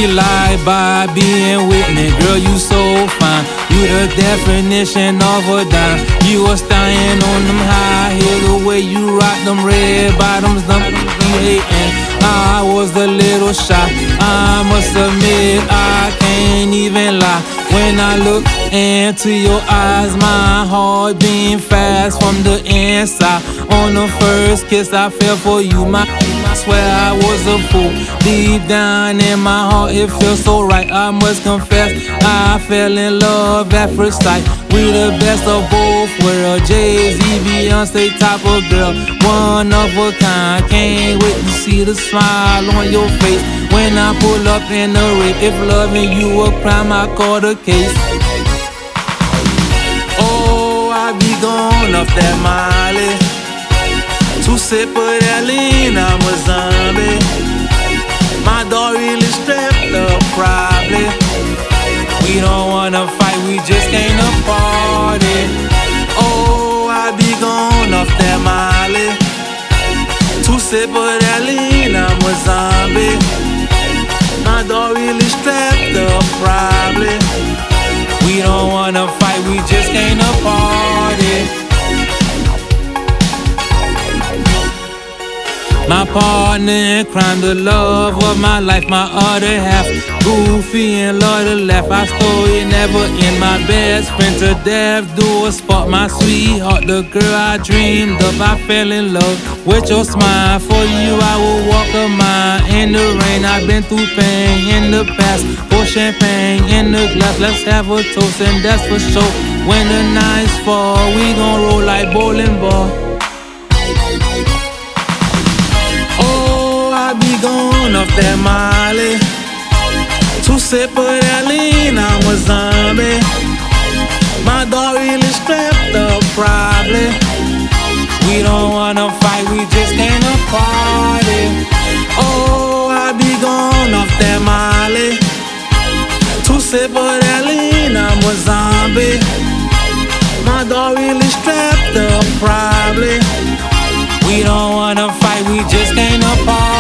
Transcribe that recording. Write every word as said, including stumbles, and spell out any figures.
be like Bobby and Whitney. Girl, you so fine. You the definition of a dime. You a stallion on them high heels. The way you rock them red bottoms, them hating. I was a little shy, I must admit I can't even lie. When I look into your eyes, my heart beating fast from the inside. On the first kiss I fell for you, my I swear I was a fool. Deep down in my heart it feels so right. I must confess I fell in love at first sight. We the best of both worlds, Jay-Z, Beyonce type of girl, one of a kind. Can't wait to see the smile on your face when I pull up in the rape. If loving you a crime, I call the case. Oh, I be gone off that Molly. Two sip of that lean, I'm a zombie. My dog really strapped up, probably. We don't wanna fight, we just came to party. Oh, I be gone off that Molly. Two sip of that lean, I'm a zombie. My dog really strapped up, probably. We don't wanna fight, we just came to party. My partner in crime, the love of my life, my other half. Goofy and love to laugh. I stole it, never in my best friend to death. Do a spot, my sweetheart, the girl I dreamed of. I fell in love with your smile. For you, I will walk a mile in the rain. I've been through pain in the past. Pour champagne in the glass. Let's have a toast, and that's for sure. When the nights fall, we gon' roll like bowling ball. Be gone off that Molly. Two sip of that lean, I'm a zombie. My dog really strapped up, probably. We don't wanna fight, we just came to party. Oh, I be gone off that Molly. Two sip of that lean, I'm a zombie. My dog really strapped up, probably. We don't wanna fight, we just came to party.